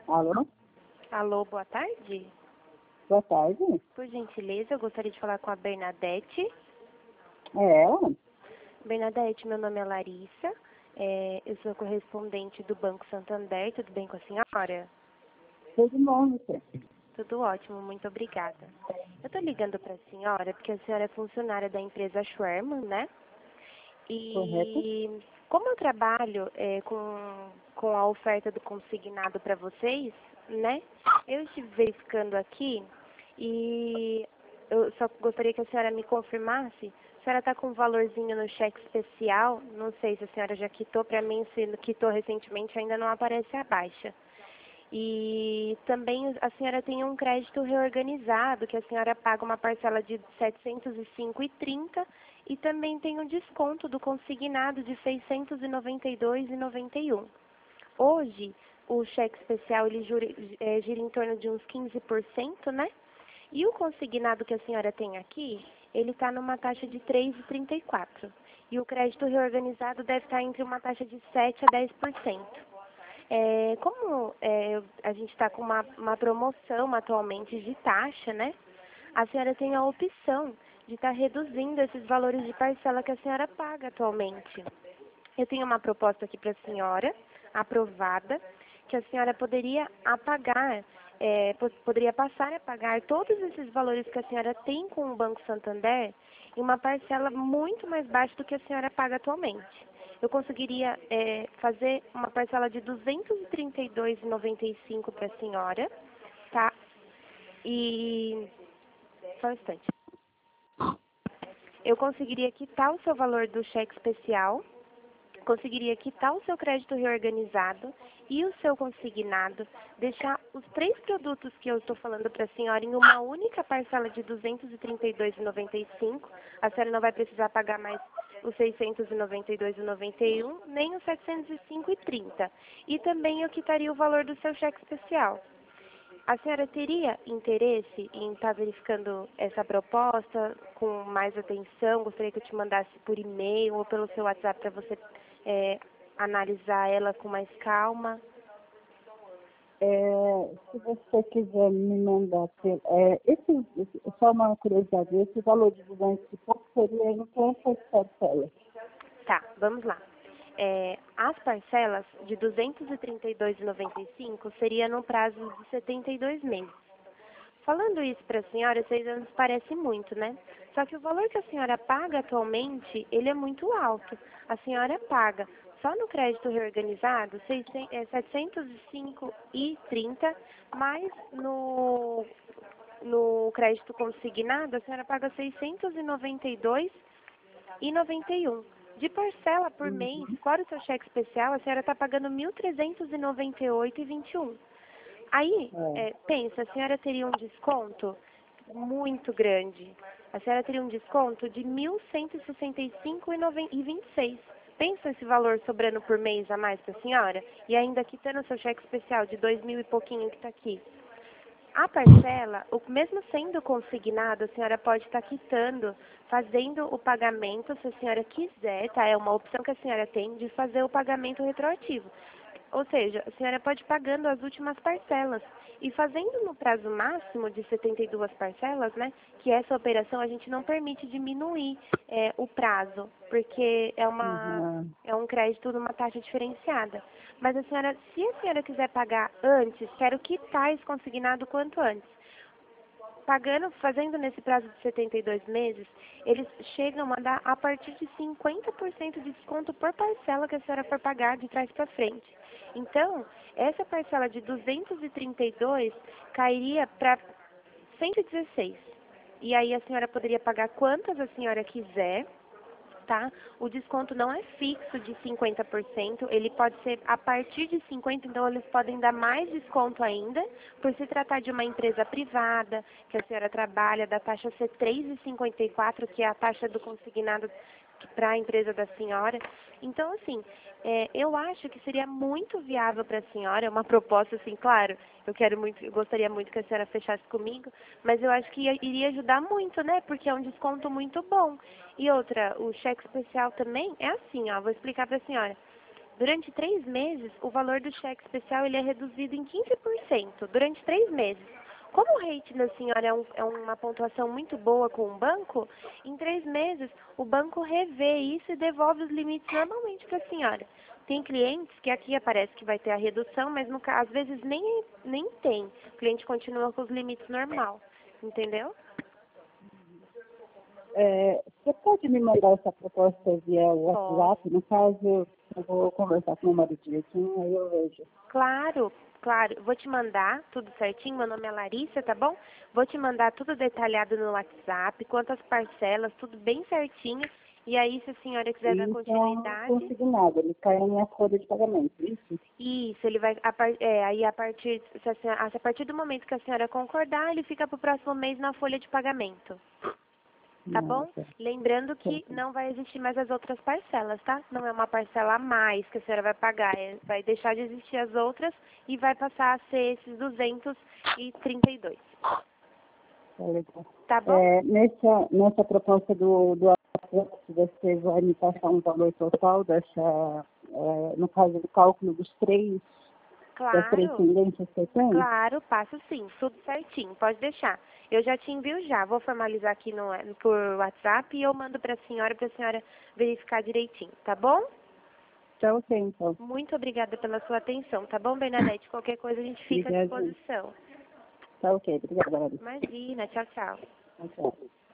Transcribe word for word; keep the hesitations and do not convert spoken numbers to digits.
Alô? Alô, boa tarde. Boa tarde. Por gentileza, eu gostaria de falar com a Bernadette. É ela? Bernadette, meu nome é Larissa. É, eu sou correspondente do Banco Santander. Tudo bem com a senhora? Tudo bom, você? Tudo ótimo, muito obrigada. Eu estou ligando para a senhora porque a senhora é funcionária da empresa Schwerman, né? Correto? E como eu trabalho é, com, com a oferta do consignado para vocês, né? Eu estive verificando aqui e eu só gostaria que a senhora me confirmasse. A senhora está com um valorzinho no cheque especial, não sei se a senhora já quitou, para mim se quitou recentemente ainda não aparece a baixa. E também a senhora tem um crédito reorganizado, que a senhora paga uma parcela de setecentos e cinco reais e trinta centavos e também tem um desconto do consignado de seiscentos e noventa e dois reais e noventa e um centavos. Hoje, o cheque especial ele gira, é, gira em torno de uns quinze por cento, né? E o consignado que a senhora tem aqui, ele está numa taxa de três vírgula trinta e quatro por cento. E o crédito reorganizado deve estar entre uma taxa de sete a dez por cento. É, como é, a gente está com uma, uma promoção atualmente de taxa, né? A senhora tem a opção de estar reduzindo esses valores de parcela que a senhora paga atualmente. Eu tenho uma proposta aqui para a senhora, aprovada, que a senhora poderia apagar, é, po- poderia passar a pagar todos esses valores que a senhora tem com o Banco Santander em uma parcela muito mais baixa do que a senhora paga atualmente. Eu conseguiria é, fazer uma parcela de duzentos e trinta e dois reais e noventa e cinco centavos para a senhora, tá? E só um instante. Eu conseguiria quitar o seu valor do cheque especial, conseguiria quitar o seu crédito reorganizado e o seu consignado, deixar os três produtos que eu estou falando para a senhora em uma única parcela de duzentos e trinta e dois reais e noventa e cinco centavos. A senhora não vai precisar pagar mais os seiscentos e noventa e dois reais e noventa e um centavos, nem os setecentos e cinco reais e trinta centavos. E também eu quitaria o valor do seu cheque especial. A senhora teria interesse em estar verificando essa proposta com mais atenção? Gostaria que eu te mandasse por e-mail ou pelo seu WhatsApp para você é, analisar ela com mais calma? É, se você quiser me mandar, per- é, esse, esse- só uma curiosidade, esse valor de duzentos e pouco seria em quantas parcelas? Tá, vamos lá. É, as parcelas de duzentos e trinta e dois reais e noventa e cinco centavos seria no prazo de setenta e dois meses. Falando isso para a senhora, seis anos parece muito, né? Só que o valor que a senhora paga atualmente, ele é muito alto. A senhora paga só no crédito reorganizado seiscentos, é, setecentos e cinco reais e trinta centavos, mais no, no crédito consignado, a senhora paga seiscentos e noventa e dois reais e noventa e um centavos. De parcela por mês, Uhum. fora o seu cheque especial, a senhora está pagando mil trezentos e noventa e oito reais e vinte e um centavos. Aí, É. é, pensa, a senhora teria um desconto muito grande. A senhora teria um desconto de mil cento e sessenta e cinco reais e vinte e seis centavos. Pensa esse valor sobrando por mês a mais para a senhora e ainda quitando o seu cheque especial de dois mil e pouquinho que está aqui. A parcela, o, mesmo sendo consignado, a senhora pode estar quitando, fazendo o pagamento, se a senhora quiser, tá? É uma opção que a senhora tem de fazer o pagamento retroativo. Ou seja, a senhora pode ir pagando as últimas parcelas. E fazendo no prazo máximo de setenta e duas parcelas, né? Que essa operação a gente não permite diminuir é, o prazo, porque é, uma, Uhum. é um crédito numa taxa diferenciada. Mas a senhora, se a senhora quiser pagar antes, quero quitar esse consignado quanto antes. Pagando, fazendo nesse prazo de setenta e dois meses, eles chegam a dar a partir de cinquenta por cento de desconto por parcela que a senhora for pagar de trás para frente. Então, essa parcela de duzentos e trinta e dois cairia para cento e dezesseis. E aí a senhora poderia pagar quantas a senhora quiser, tá? O desconto não é fixo de cinquenta por cento, ele pode ser a partir de cinquenta por cento, então eles podem dar mais desconto ainda, por se tratar de uma empresa privada, que a senhora trabalha, da taxa ser três vírgula cinquenta e quatro, que é a taxa do consignado para a empresa da senhora. Então, assim, é, eu acho que seria muito viável para a senhora, é uma proposta, assim, claro, eu quero muito, eu gostaria muito que a senhora fechasse comigo, mas eu acho que ia- iria ajudar muito, né? Porque é um desconto muito bom. E outra, o cheque especial também é assim, ó, vou explicar para a senhora. Durante três meses, o valor do cheque especial ele é reduzido em quinze por cento, durante três meses. Como o rating da senhora é, um, é uma pontuação muito boa com o banco, em três meses o banco revê isso e devolve os limites normalmente para a senhora. Tem clientes que aqui aparece que vai ter a redução, mas no, ca- às vezes nem, nem tem. O cliente continua com os limites normal, entendeu? É, você pode me mandar essa proposta via WhatsApp? No caso, eu vou conversar com o meu marido direitinho, aí eu vejo. Claro, claro. Eu vou te mandar tudo certinho. Meu nome é Larissa, tá bom? Vou te mandar tudo detalhado no WhatsApp, quantas parcelas, tudo bem certinho. E aí, se a senhora quiser dar Isso é um continuidade, consignado, ele cai na minha folha de pagamento, isso? isso, ele vai, a par- é, aí a partir, se a, senhora- a partir do momento que a senhora concordar, ele fica para o próximo mês na folha de pagamento. Tá bom? Nossa, Lembrando que certo. não vai existir mais as outras parcelas, tá? Não é uma parcela a mais que a senhora vai pagar, é, vai deixar de existir as outras e vai passar a ser esses duzentos e trinta e dois. Tá legal. Tá bom? É, nessa, nessa proposta do, do WhatsApp, você vai me passar um valor total dessa, é, no caso do cálculo dos três, das três Claro, tendências que eu tenho? claro, passo sim, tudo certinho, pode deixar. Eu já te envio já, vou formalizar aqui no, por WhatsApp e eu mando para a senhora, para a senhora verificar direitinho, tá bom? Tá ok, então. Muito obrigada pela sua atenção, tá bom, Bernadette? Qualquer coisa a gente fica à Obrigada. disposição. Tá ok, obrigada, Larissa. Imagina, tchau, tchau. Tchau, tchau.